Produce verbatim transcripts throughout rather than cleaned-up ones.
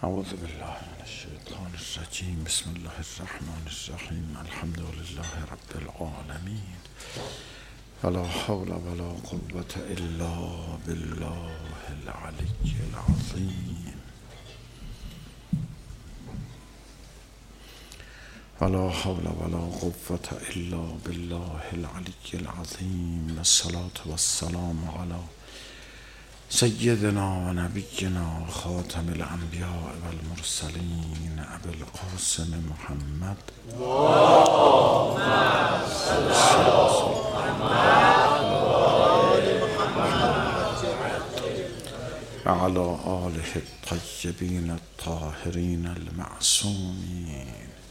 اعوذ بالله من الشیطان الرجیم. بسم الله الرحمن الرحیم. الحمد لله رب العالمین. ولا حول ولا قوة الا بالله العلی العظیم. ولا حول ولا قوة الا بالله العلی العظیم. الصلاة والسلام علی سیدنا و نبینا خاتم الانبیاء والمرسلین ابی القاسم محمد اللهم صل علی محمد و علی آله الطیبین الطاهرین المعصومین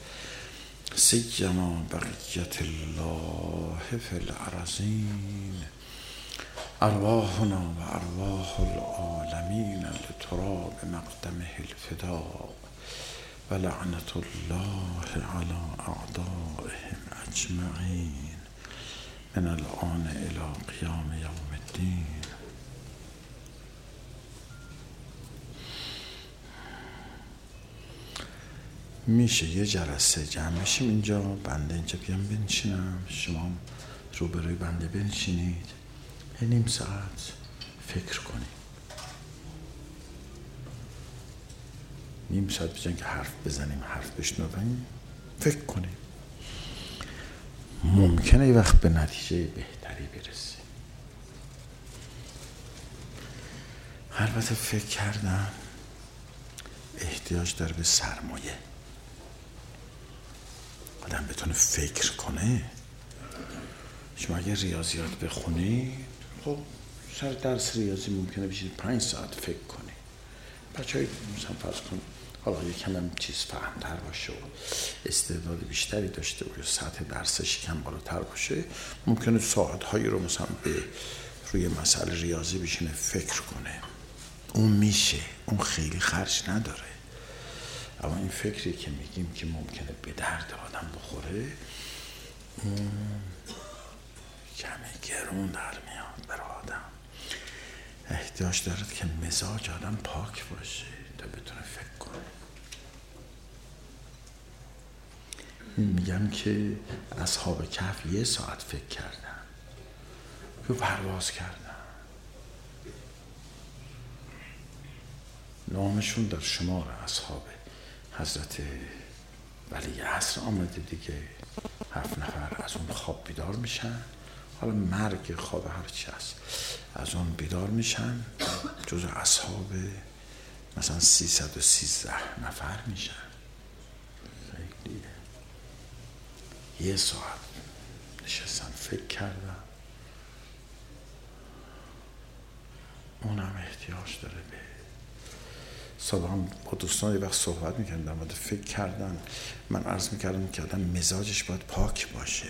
سیما بقیة الله فی الارضین. ارواحنا و ارواح العالمین لتراب مقدمه الفداء و لعنت الله علی اعدائهم اجمعین من الآن الی قیام یوم الدین. میشه یه جلسه جمع بشیم اینجا، بنده اینجا بیام بنشینم، شما روبروی بنده بنشینید، نیم ساعت فکر کنیم. نیم ساعت بجن که حرف بزنیم، حرف بشنویم، فکر کنیم. ممکنه یه وقت به نتیجه بهتری برسیم. البته فکر کردن احتیاج داره به سرمایه. آدم بتونه فکر کنه. شما اگه ریاضیات بخونی، خب سر درس ریاضی ممکنه بشید پنج ساعت فکر کنی. بچه های مثلا فرض کن حالا یکم هم چیز فهمتر باشه و استعداد بیشتری داشته باشه، سطح درسش یکم بالاتر باشه، ممکنه ساعت هایی رو مثلا به روی مسئله ریاضی بشینه فکر کنه. اون میشه، اون خیلی خرج نداره. اما این فکری که میگیم که ممکنه به درد آدم بخوره، اون کمی گرون در میاد برای آدم. احتیاج دارد که مزاج آدم پاک باشه تا بتونه فکر کنه. میگم که اصحاب کهف یه ساعت فکر کردن، رو پرواز کردن. نامشون در شمار اصحاب حضرت ولی عصر آمده دیگه. هفت نفر از اون خواب بیدار میشن، حالا مرگ خواب هرچی هست، از اون بیدار میشن، جزو اصحاب مثلا سیصد و سیزده نفر میشن. خیلیه. یه ساعت نشستن فکر کردن. اونم احتیاج داره به صبح هم با دوستان یه وقت صحبت میکردن در مورد فکر کردن. من عرض میکردم که آدم مزاجش باید پاک باشه.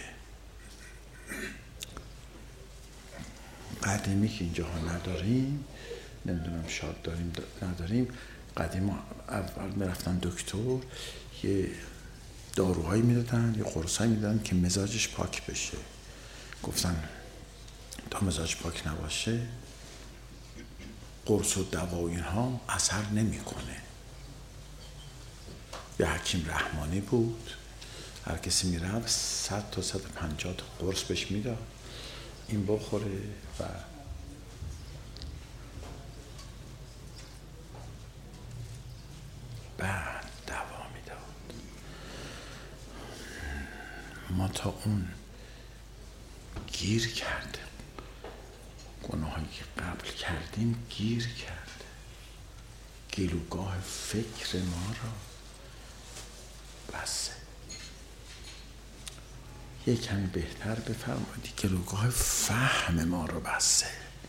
قدیمی که اینجا ها نداریم، نمیدونم شاید داریم نداریم، قدیم اول میرفتن دکتر، یه داروهایی میدادن، یه قرصایی میدادن که مزاجش پاک بشه. گفتن تا مزاج پاک نباشه قرص و دوا و اینها اثر نمیکنه. یه حکیم رحمانی بود، هر کسی میرفت صد تا صد و پنجاه تا قرص بهش میداد، این بخوره و بعد دوا میداد. ما تا اون گیر کرده، گناهایی که قبل کردیم گیر کرده، گلوگاه فکر ما را بسه. یه کمی بهتر بفرمایید، گلوگاه فهم ما رو بسه.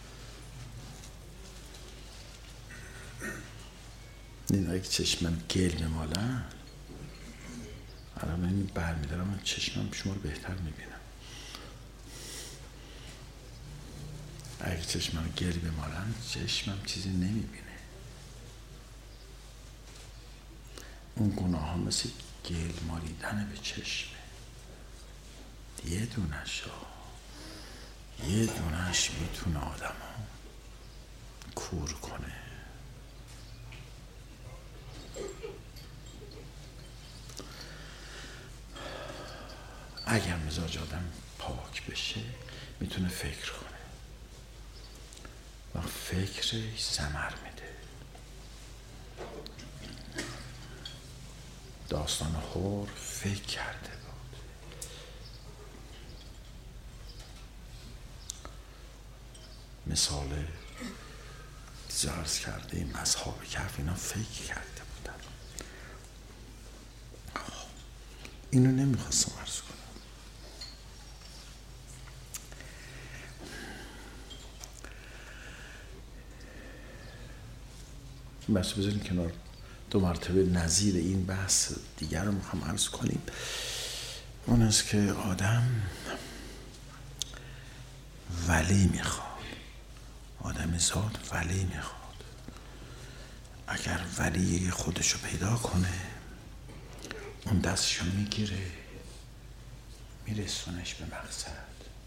اینایی که چشمم گل میمالن، الان من این برمیدارم، من چشمم شما رو بهتر میبینم. اگه چشمم گل بمالن، چشمم چیزی نمیبینه. اون گناه ها مثل گل مالیدن به چشمه. یه دونش ها یه دونش میتونه آدم ها کور کنه. اگر مزاج آدم پاک بشه میتونه فکر کنه و فکرش ثمر میده. داستان هور فکر کرده بود. مثال عرض کرده ایم اصحاب کهف اینا فکر کرده بودن. اینو نمیخواستم عرض کنم. بس بذاریم کنار. دو مرتبه نظیر این بحث دیگر رو میخوام عرض کنیم. اون است که آدم ولی میخواد، آدم ذات ولی میخواد. اگر ولی خودشو پیدا کنه اون دستشو میگیره میرسونش به مقصد.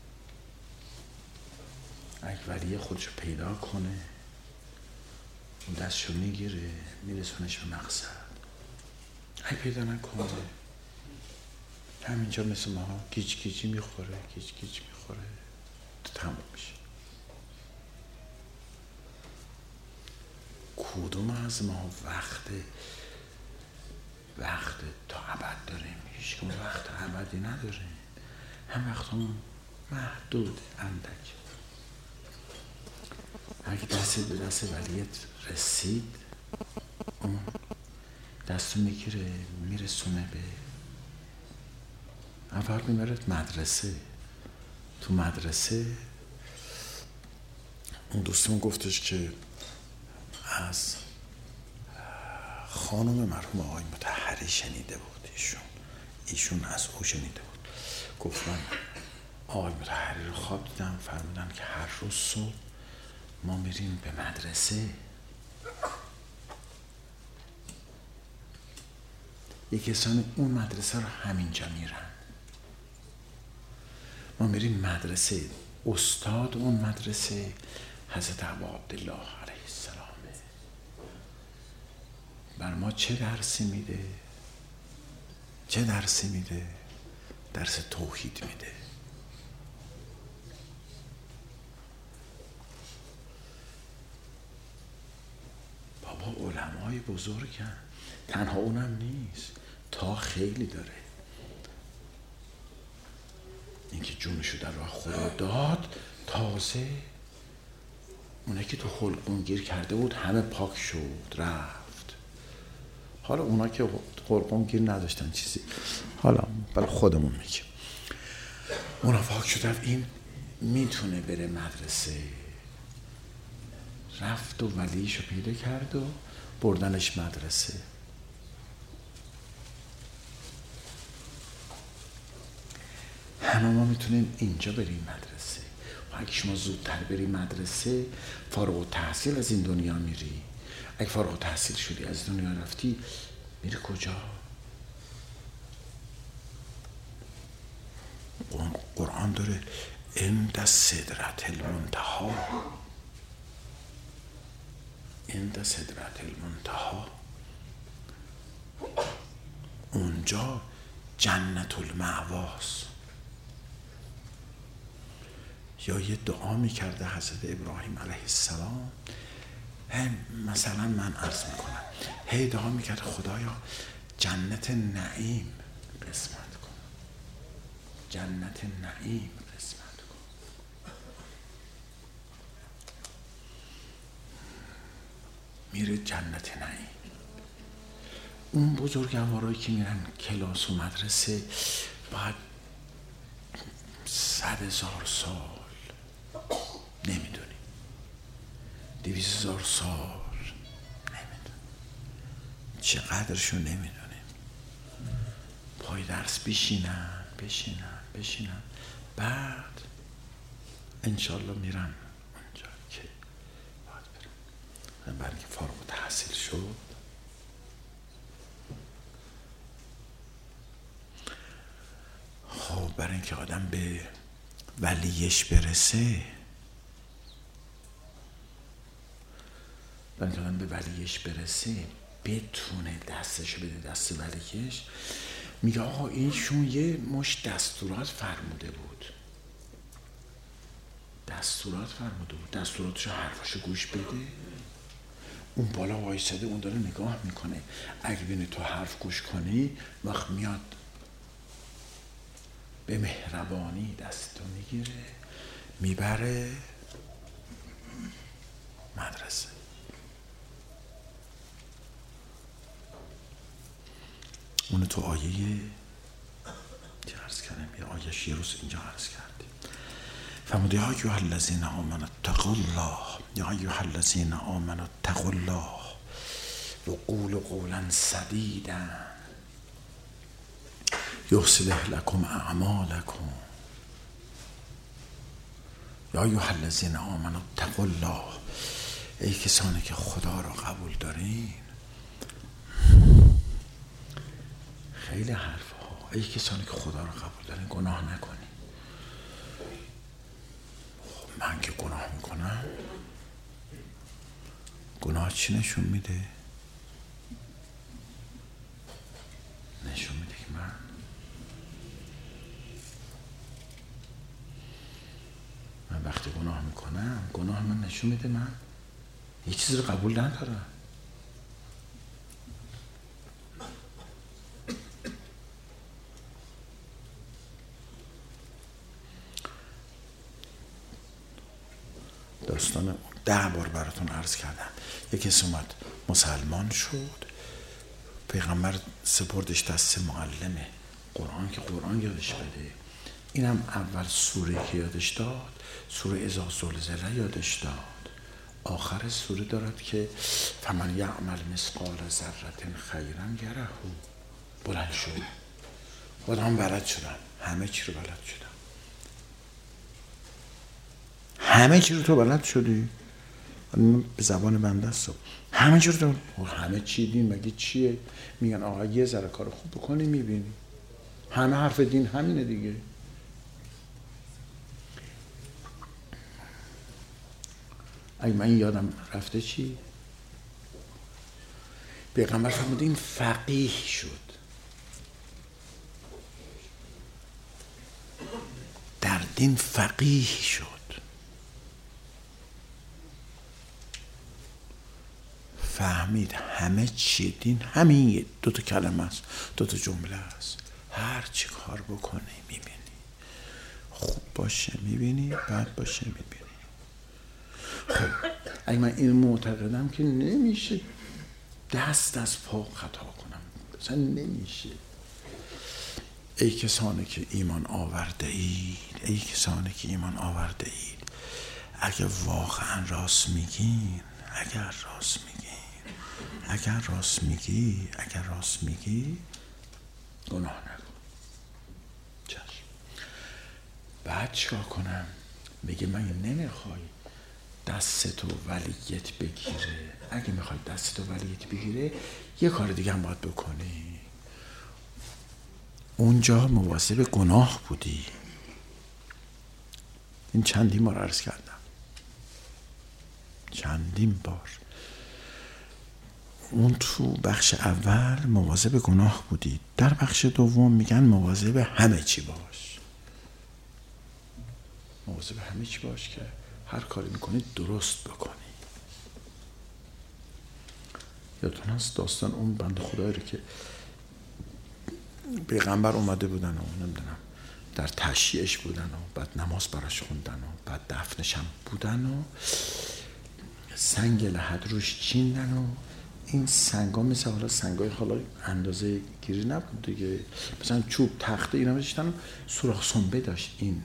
اگر ولی خودشو پیدا کنه اون دستشو میگیره میرسونش به مقصد. اگه پیدا نکنه همینجا مثل ما گیج گیجی میخوره گیج گیج میخوره تموم میشه. کدوم از ما وقت وقت تا ابد داریم؟ هیچ کدوم وقت ابدی نداریم. هم وقتمون محدود اندک. اگه دست به دست ولیت رسید اون دستو میگیره میرسونه به اول میبرد مدرسه. تو مدرسه اون دوستمون گفتش که از خانم مرحوم آقای مطهری شنیده بود. ایشون ایشون از او شنیده بود. گفت من آقای مطهری رو خواب دیدم فرمودن که هر روز صبح ما میریم به مدرسه. یک کسانی اون مدرسه رو همینجا میرن. ما میریم مدرسه. استاد اون مدرسه حضرت ابا عبدالله علیه السلامه. بر ما چه درسی میده؟ چه درسی میده؟ درس توحید میده. بابا علمای بزرگن. تنها اونم نیست، تا خیلی داره. اینکه جونشو در راه خدا داد، تازه اونه که تو حلقوم گیر کرده بود همه پاک شد رفت. حالا اونا که حلقوم گیر نداشتن چیزی، حالا برای خودمون میگیم اونا پاک شد رفت. این میتونه بره مدرسه. رفت و ولیشو پیدا کرد و بردنش مدرسه. همه ما میتونیم اینجا بریم مدرسه. و اگه شما زودتر بری مدرسه فارغ التحصیل از این دنیا میری. اگه فارغ التحصیل شدی از دنیا رفتی میری کجا؟ قرآن داره عند سدرة المنتهی. عند سدرة المنتهی اونجا جنت المأواست. یا یه دعا میکرده حضرت ابراهیم علیه السلام. مثلا من عرض میکنم هی دعا میکرد خدایا جنت نعیم قسمت کن، جنت نعیم قسمت کن. میره جنت نعیم. اون بزرگوارایی که میرن کلاس و مدرسه باید صد هزار سال نمیدونیم، دویست هزار سال نمیدونیم، چقدرشو نمیدونیم. پای درس بشینن بشینن بشینن بعد انشالله میرن اونجا که باید برن. برای که فارغ التحصیل شد خب برای اینکه آدم به ولیش برسه، برای اینکه آدم به ولیش برسه بتونه دستش بده دست ولیش، میگه آقا اینشون یه مش دستورات فرموده بود، دستورات فرموده بود، دستوراتشو حرفاشو گوش بده. اون بالا وایساده، اون داره نگاه میکنه، اگه بینه تو حرف گوش کنی وقت میاد به مهربانی دستتو میگیره میبره مدرسه. اونو تو آیه چه عرض کردم، یه آیه یه روز اینجا عرض کردیم، فرمود یا ایها الذین آمنوا اتقوا الله، یا ایها الذین آمنوا اتقوا الله و قولوا قولا سدیدا یصلح لکم اعمالکم، یا ایها الذین آمنوا اتقوا الله، ای کسانی که خدا را قبول دارین. خیلی حرف ها. ای کسانی که خدا را قبول دارین گناه نکنین. خب من که گناه میکنم، گناه چی نشون میده؟ نشون میده که من من وقتی گناه میکنم، گناه من نشون میده من یه چیزی رو قبول ندارم. داستان ده بار براتون عرض کردم. یک کسی اومد مسلمان شد، پیغمبر سپردش دست معلم قرآن که قرآن یادش بده. اینم اول سوره که یادش داد سوره اذا زلزله یادش داد. آخر سوره دارد که فمن یعمل مثقال ذره خیرا یره. بلند شد، خودم بلد شدم، همه چی رو بلد شدم. همه چی رو تو بلد شدی؟ به زبان بنده است. همه چی رو تو همه چی دین مگه چیه؟ میگن آقا یه ذره کار خوب بکنی میبینی. همه حرف دین همینه دیگه. اگه من یادم رفته چی؟ پیغمبر فرمود این فقیه شد، در دین فقیه شد، فهمید همه چی دین همین دو تا کلمه است، دو تا جمله است. هر چی کار بکنی میبینی، خوب باشه میبینی، بد باشه میبینی. خب اگه من این معتقدم که نمیشه دست از پا خطا کنم، اصلا نمیشه. ای کسانی که ایمان آورده اید، ای کسانی که ایمان آورده اید، اگه واقعا راست میگین، اگر راست میگین، اگر راست میگی، اگر راست میگی گناه نکن. چشم. بعد چیکار کنم؟ میگه من نمیخوای دستتو ولیت بگیره. اگه میخوای دستتو ولیت بگیره یه کار دیگه هم باید بکنی. اونجا مواظب گناه بودی. این چندین بار عرض کردم، چندین بار. اون تو بخش اول مواظب گناه بودی، در بخش دوم میگن مواظب همه چی باش. مواظب همه چی باش که هر کاری میکنی درست بکنی. یادتون هست داستان اون بنده خدایی رو که پیغمبر اومده بودن و نمیدونم در تشییعش بودن و بعد نماز براش خوندن و بعد دفنش هم بودن و سنگ لحد روش چیندن و این سنگا مثل حالا سنگای حالا اندازه گیری نبود دیگه، مثلا چوب تخته اینا میذاشتن، سوراخ سنبه داشت. این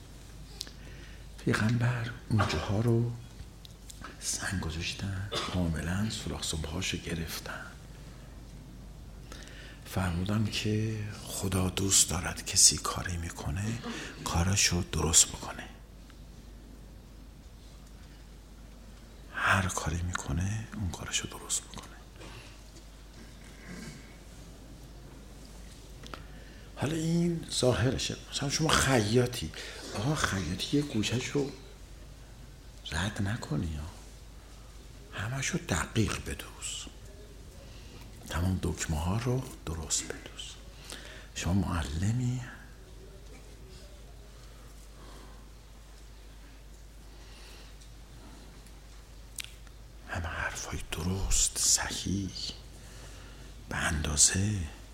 پیغمبر اونجاها رو سنگ گذاشتن، کاملا سوراخ سنبه هاشو گرفتن. فرمودن که خدا دوست دارد کسی کاری میکنه کارشو درست بکنه. هر کاری میکنه اون کارشو درست بکنه. حالا این ظاهرشه. مثلا شما خیاطی، آقا خیاطی یه گوشهشو رد نکنی، همشو دقیق بدوز، تمام دکمه ها رو درست بدوز. شما معلمی؟ همه حرفای درست، صحیح، به اندازه.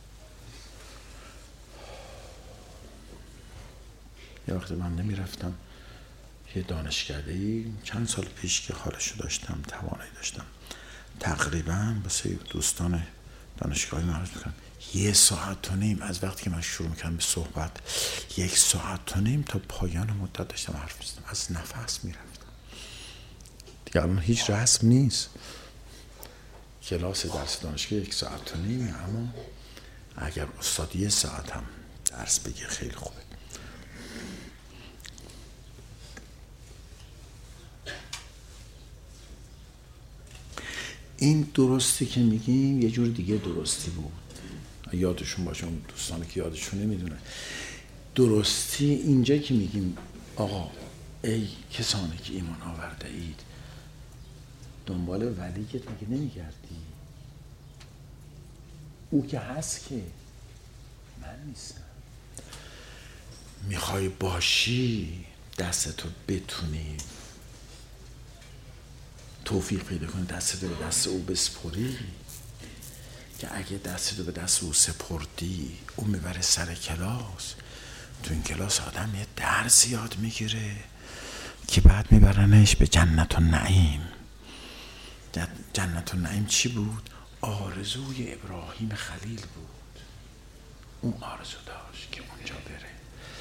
یه وقت من نمیرفتم یه دانشکده‌ای چند سال پیش که حالشو داشتم، توانایی داشتم، تقریبا واسه دوستان دانشگاهی معرض میکنم یه ساعت و نیم از وقتی که من شروع میکنم به صحبت، یک ساعت و نیم تا پایان مدت داشتم حرف میزدم، از نفس میرفتم. دیگه الان هیچ رسم نیست، کلاس درس دانشگاه یک ساعت و نیم، اما اگر استاد یه ساعت هم درس بگه خیلی خوبه. این درستی که میگیم یه جور دیگه درستی بود، یادشون باشه اون دوستانی که یادشون نمیدونه. درستی اینجا که میگیم آقا ای کسانی که ایمان آورده اید دنبال ولیت مگه نمیگردی؟ او که هست که من نیستم. میخوای باشی دستتو بتونی توفیق پیدا کنی، دستتو به دست او بسپری، که اگه دستتو به دست او سپردی او میبره سر کلاس، تو این کلاس آدم یه درس یاد میگیره که بعد میبرنش به جنت النعیم. جنت النعیم چی بود؟ آرزوی ابراهیم خلیل بود. اون آرزو داشت که اونجا بره.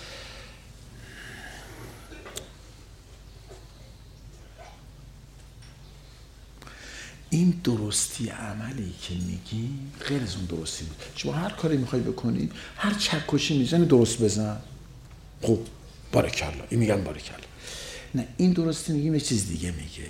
این درستی عملی که میگی غیر از اون درستی بود. شما هر کاری میخوای بکنی، هر چکشی میزنی درست بزن، خب بارکالله، این میگن بارکالله. نه، این درستی میگیم یه چیز دیگه میگه.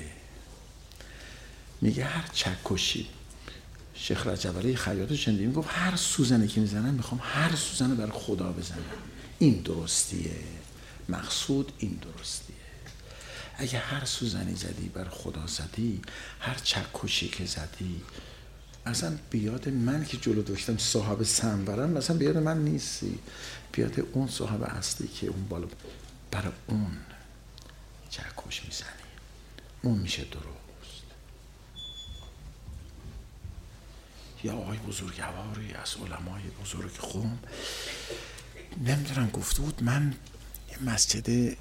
میگه هر چکشی، شیخ رجب علی خیاطو شنیدیم میگفت هر سوزنی که میزنم میخوام هر سوزنو برای خدا بزنم. این درستیه، مقصود این درستیه. اگه هر سوزنی زدی بر خدا زدی، هر چکشی که زدی، اصلا بیاد من که جلو داشتم صاحب سنبرم، مثلا بیاد من نیستی، بیاد اون صاحب اصلی که اون بالا برای اون چکش میزنی، اون میشه درست. یا آقای بزرگواری از علمای بزرگ قوم نمیدونم گفته بود، من یه مسجد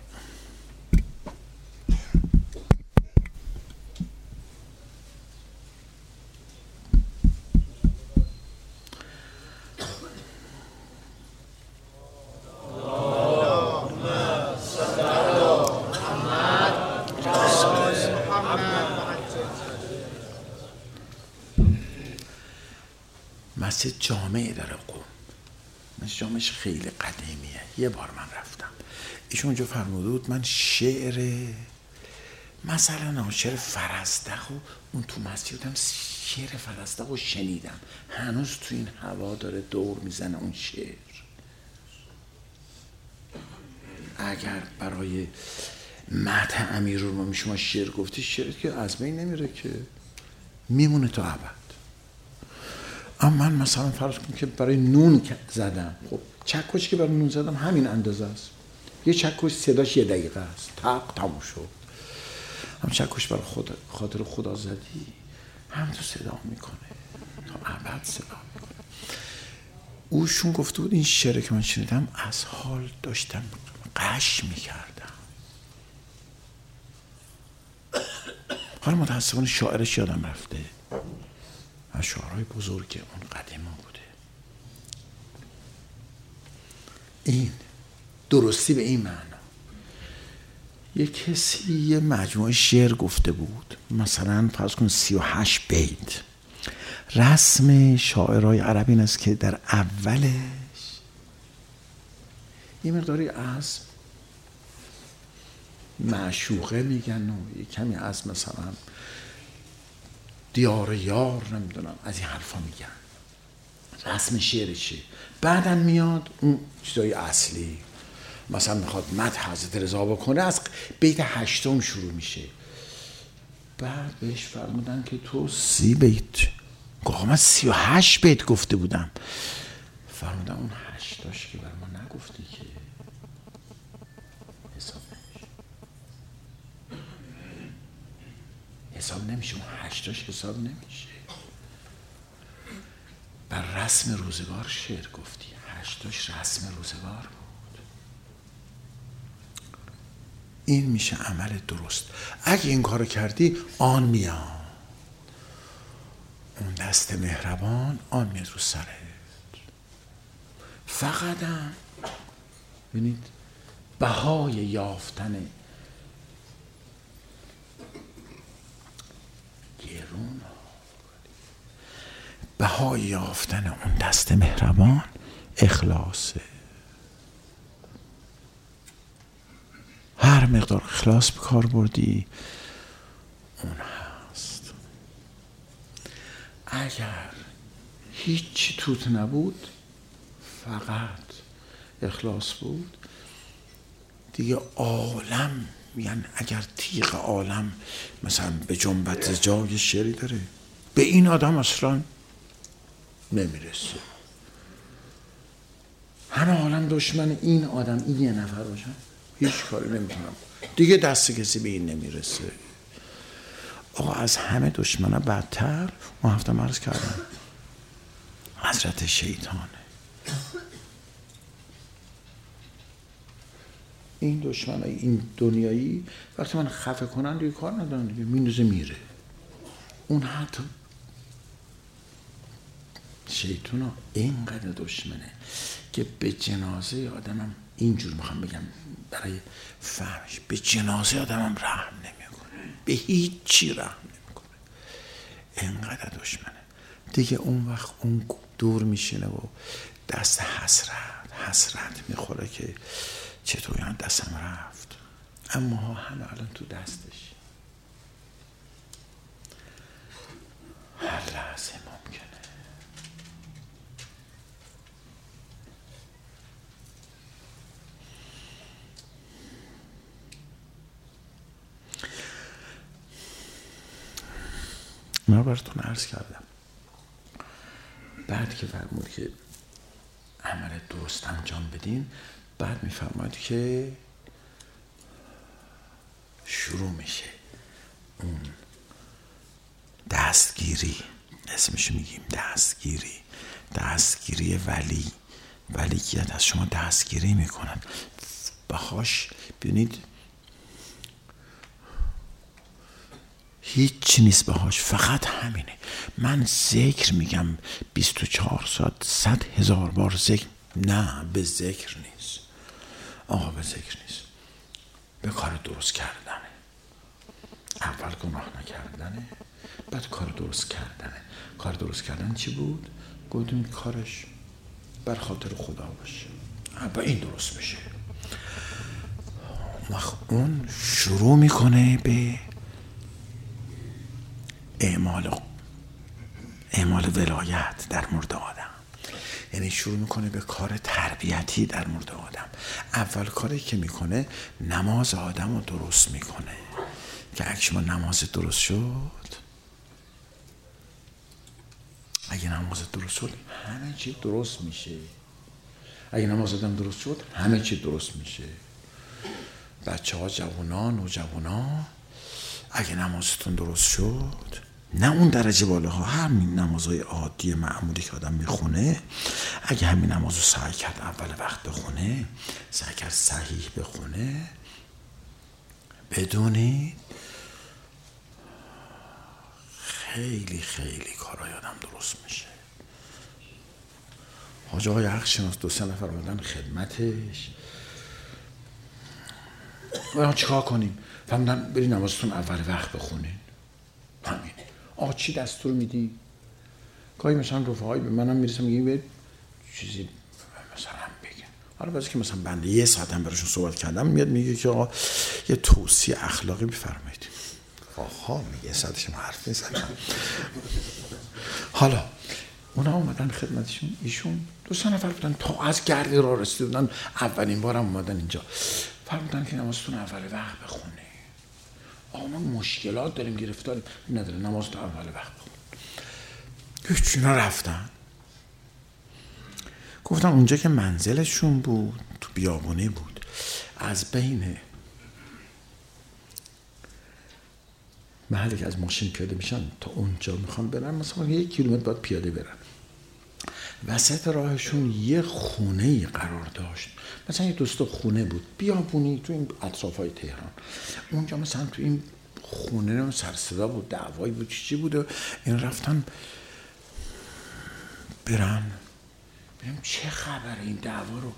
مسجد جامعه داره قوم، مسجد جامعهش خیلی قدیمیه. یه بار من رفتم ایشون اونجا فرموده بود من شعر مثلا شعر فرزدق و اون تو مسجد هم شعر فرزدق رو شنیدم، هنوز تو این هوا داره دور میزنه اون شعر. اگر برای مدح امیرالمومنین شما شعر گفتی، شعر که از بین نمیره که، میمونه تا ابد. اما من مثلا فرض کنم که برای نون زدم، خب چکش که برای نون زدم همین اندازه است، یه چکش صداش یه دقیقه است، تق تموم شد. هم چکش برای خدا، خاطر خدا زدی، هم تو صدا میکنه تا ابد صدا میکنه. اوشون گفته بود این شعر که من شنیدم از حال داشتم قش میکردم. حالا متاسفانه شاعرش یادم رفته، از شعرهای بزرگ اون قدیما بوده. این درستی به این معنا. یک کسی یه مجموعه شعر گفته بود، مثلا فرض کن سی و هشت بیت. رسم شاعرای عرب این است که در اولش یه مقداری از معشوقه میگن و یه کمی از مثلا دیار یار، نمیدونم از این حرفا میگن، رسم شعرشه. بعدم میاد اون چیزای اصلی، مثلا میخواد مدح حضرت رضا بکنه، از بیت هشتم شروع میشه. بعد بهش فرمودن که تو سی بیت، گفت من سی و هشت بیت گفته بودم. فرمودن اون هشتاش که بر ما نگفتی که حساب نمیشه، حساب نمیشه، اون هشتاش حساب نمیشه. بر رسم روزگار شعر گفتی، هشتاش رسم روزگار بود. این میشه عمل درست. اگه این کارو کردی آن میاد، اون دست مهربان آن میاد رو سرت. فقط هم ببینید بهای یافتن گرون، بهای یافتن اون دست مهربان اخلاصه. هر مقدار اخلاص به کار بردی اون هست. اگر هیچی توت نبود، فقط اخلاص بود، دیگه عالم، یعنی اگر تیغ عالم مثلا به جنبت جای شعری داره، به این آدم اصلا نمیرسه. همه عالم دشمن این آدم، این یه نفر باشن، هیچ کاری نمیتونم، دیگه دست کسی به این نمیرسه. آقا از همه دشمنه بدتر، ما هفته مرز کردم، حضرت شیطانه. این دشمن این دنیایی وقتی من خفه کنن دیگه کار ندارن، دیگه میندازه میره. اون حتی شیطان اینقدر دشمنه که به جنازه آدمم، اینجور میخوام بگم برای فهمش، به جنازه آدمم رحم نمیکنه، به هیچ چی رحم نمیکنه، اینقدر دشمنه. دیگه اون وقت اون دور میشینه و دست حسرت حسرت میخوره که چطور یعنی دستم رفت. اما ها همه الان تو دستش، هر لحظه ممکنه. من براتون عرض کردم بعد که فرمود که عمل درست انجام بدین، بعد میفرماید که شروع میشه اون دستگیری، اسمش میگیم دستگیری، دستگیری ولی، ولیت از شما دستگیری میکنن بخاش. ببینید هیچ نیست بهاش، فقط همینه. من ذکر میگم بیست و چهار ساعت صد هزار بار ذکر، نه به ذکر نیست آقا، به ذکر نیست، به کار درست کردنه. اول گناه نکردنه، بعد کار درست کردنه. کار درست کردن چی بود؟ گفتیم کارش بر خاطر خدا باشه، با این درست بشه. اون شروع میکنه به اعمال اعمال ولایت در مورد آدم، یعنی شروع میکنه به کار تربیتی در مورد آدم. اول کاری که میکنه نماز آدم رو درست میکنه، که اگه شما نماز درست شد، اگه نماز درست شد همه چی درست میشه. اگه نماز آدم درست شد همه چی درست میشه. بچه ها، جوانان و جوانان، اگه نمازتون درست شد، نه اون درجه بالاها، همین نمازهای عادی معمولی که آدم میخونه، اگه همین نماز رو سعی کرد اول وقت بخونه، سعی کرد صحیح بخونه، بدونید خیلی خیلی کارهای آدم درست میشه. حاج آقای حق شناس دو سه نفر اومدن خدمتش، ما چیکار کنیم؟ فهمیدن برید نمازتون اول وقت بخونین. همین. آقا چی دستور میدی؟ گاهی مثلا رفقایی به منم میرسن میگن برید چیزی مثلا بگن. حالا بعضی که مثلا بنده یه ساعت هم براشون صحبت کردم، میاد میگه که آقا یه توصیه اخلاقی بفرمایید. آها میگه ساعتش حرف میزنم. حالا اونا اومدن خدمتشون، ایشون دو سه نفر بودن تا از گردی را رسیده بودن، اولین بارم اومدن اینجا، فرمودن که نمازتون اول وقت بخونه. آقا ما مشکلات داریم، گرفتاریم. نداره، نماز تو اول وقت بخون. هیچ اینا رفتن. گفتن اونجا که منزلشون بود تو بیابونی بود، از بین محلی که از ماشین پیاده میشن تا اونجا میخوان برن مثلا یک کیلومتر باید پیاده برن. وسط راهشون یه خونه‌ای قرار داشت، مثلا یه دوستا خونه بود بیابونی تو این اطرافای تهران. اونجا مثلا تو این خونه سر صدا بود، دعوایی بود، چی بود و این رفتن برن ببینم چه خبره این دعوا رو.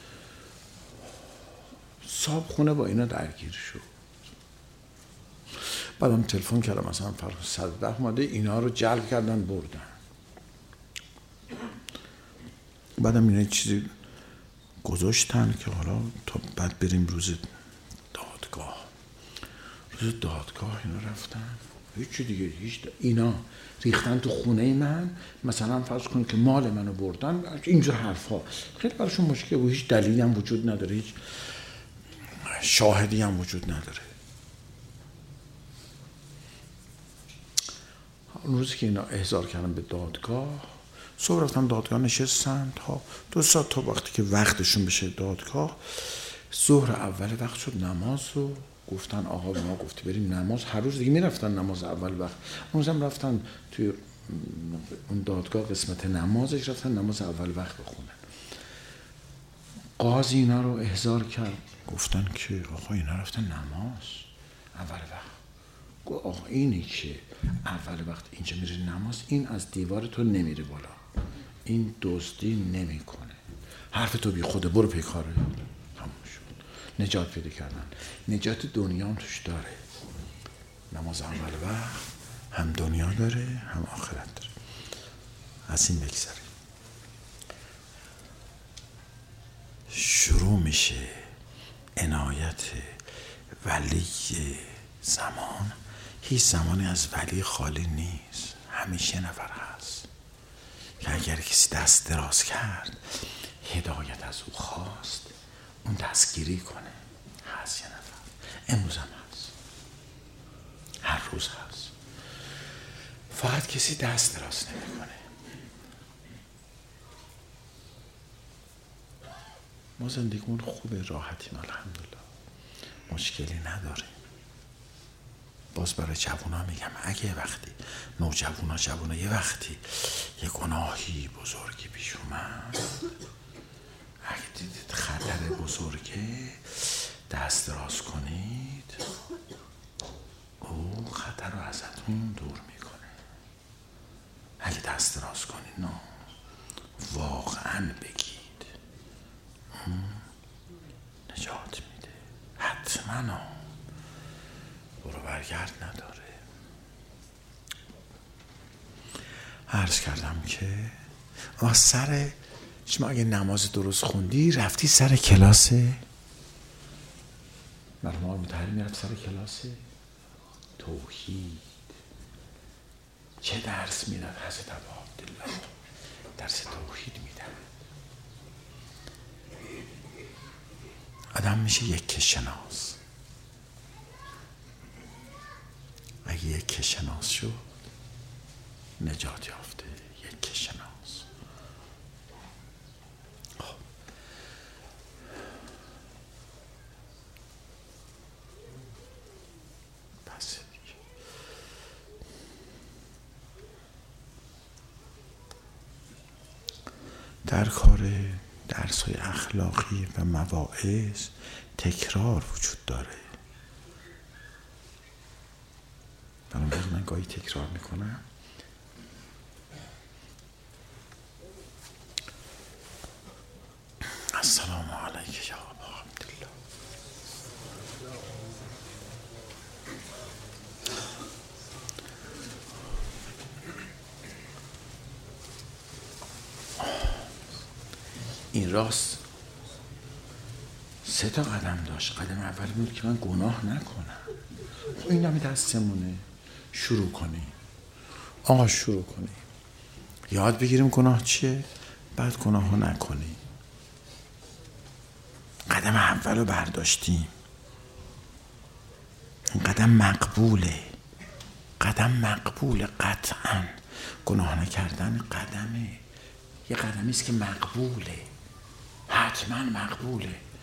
صاحب خونه با اینا درگیر شد. بعدم تلفن کردم مثلا فرق صد ده اومده اینا رو جلب کردن بردن. بعدم اینا چیزی گذاشتن که حالا تا بعد بریم روز دادگاه. روز دادگاه اینا رفتن هیچ دیگه هیچ اینا ریختن تو خونه من، مثلا فرض کن که مال منو بردن، اینجور حرفا. خیلی براشون مشکل بود، هیچ دلیلی هم وجود نداره، هیچ شاهدی هم وجود نداره. اون روزی که اینا احضار کردن به دادگاه، صبح رفتن دادگاه نشستن تا دو ساعت تا وقتی که وقتشون بشه دادگاه. ظهر اول وقت شد، نماز رو گفتن آقا به ما گفتی بریم نماز. هر روز دیگه میرفتن نماز اول وقت. اون روزم رفتن توی اون دادگاه قسمت نمازش رفتن نماز اول وقت بخونن. قاضی اینا رو احضار کرد، گفتن که آقا اینا رفتن نماز اول وقت. گفت آقا اینی که اول وقت اینجا میره نماز، این از دیوار تو نمیره بالا، این دزدی نمیکنه، حرف تو بی خوده، برو پی کاره. تموم شد. نجات پیدا کردن. نجات دنیا هم توش داره. نماز اول وقت هم دنیا داره هم آخرت داره. از این بگذاریم. شروع میشه عنایت ولی زمان. هیچ زمانی از ولی خالی نیست، همیشه نفر هست که اگر کسی دست دراز کرد، هدایت از او خواست، اون دستگیری کنه. هست یه نفر، امروز هم هست، هر روز هست، فقط کسی دست دراز نمیکنه. ما زندگیمون خوبه، راحتیم، الحمدلله، مشکلی نداریم. باز برای جوونا میگم اگه وقتی نوجوانا جوونا یه وقتی یه گناهی بزرگی پیش اومد، اگه دیدید خطر بزرگه، دست دراز کنید، او خطر رو ازتون دور میکنه. اگه دست دراز کنید نه واقعا بگید نجات میده، حتما برو برگرد نداره. عرض کردم که آه سر شما اگه نماز درست خوندی رفتی سر کلاس مرحوم آقای مطهری، میرفت سر کلاس توحید. چه درس میدن حضرت ابا عبدالله؟ درس توحید میدن. آدم میشه یک شناس. اگه یک شناس شد نجات یافته. یک شناس. خب پس در کار درس‌های اخلاقی و مواعظ تکرار وجود داره. برای من گاهی تکرار میکنم. السلام علیک یا ابا عبدالله. این راست سه تا قدم داشت. قدم اول بود که من گناه نکنم. این همه دستمونه. شروع کنیم. آقا شروع کنیم. یاد بگیریم گناه چیه، بعد گناه ها نکنیم. قدم اول رو برداشتیم. این قدم مقبوله. قدم مقبوله قطعا. گناه نکردن قدم یه قدمی است که مقبوله، حتما مقبوله.